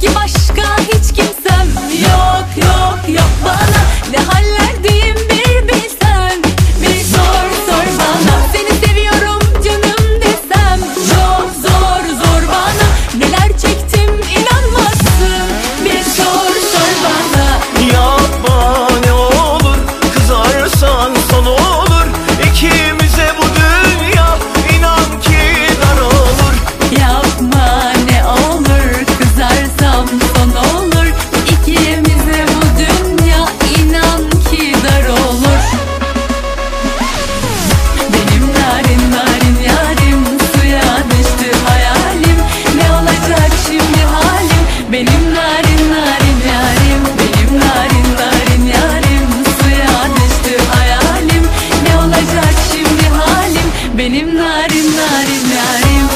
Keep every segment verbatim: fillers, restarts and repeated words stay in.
ki başka hiç kimsem, yok yok yok bana. Ne hallerdeyim bir bilsen, bir sor sor bana. Seni seviyorum canım desem, çok zor zor bana. Neler çektim inanmazsın, bir sor sor bana. Yapma ne olur, kızarsan son olur. İkimize bu dünya inan ki dar olur. Yapma ne olur, kızarsam son olur. İkimize bu dünya inan ki dar olur. Benim narin narin yarim, suya düştü hayalim. Ne olacak şimdi halim? Benim narin narin yarim, benim narin narin yarim, suya düştü hayalim. Ne olacak şimdi halim? Benim narin narin yarim.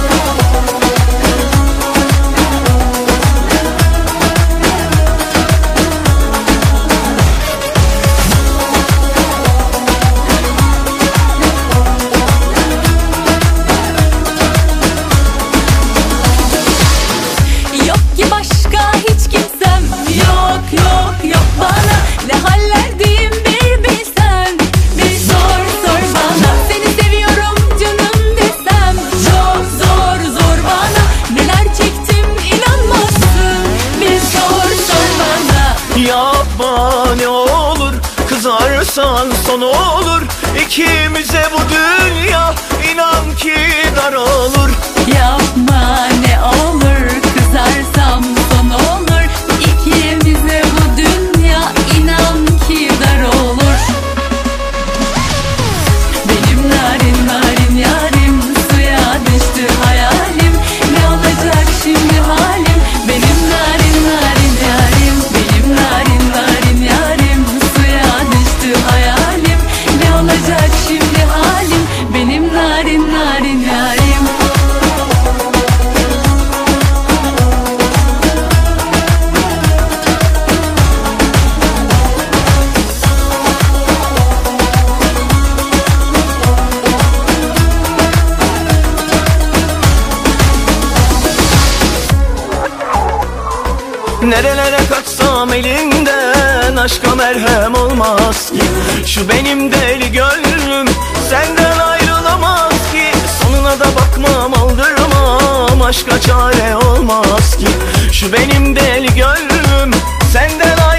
Yok ki başka hiç kimsem, yok yok yok bana. Ne hallerdeyim bir bilsen, bir sor sor bana. Seni seviyorum canım desem, çok zor zor bana. Neler çektim inanmazsın, bir sor sor bana. Yapma ne olur, kızarsan son olur. İkimize bu dünya inan ki dar olur. Yapma ne olur, kızarsam son olur. İkimize bu dünya inan ki dar olur. Benim narin narin yarim, suya düştü hayalim. Ne olacak şimdi halim? Benim narin narin yarim, benim narin narin yarim, suya düştü hayalim. Ne olacak şimdi halim? Benim narin narin yarim. Nerelere kaçsam elinden, aşka merhem olmaz ki. Şu benim deli gönlüm senden ayrılamaz ki. Sonuna da bakmam, aldırmam, aşka çare olmaz ki. Şu benim deli gönlüm senden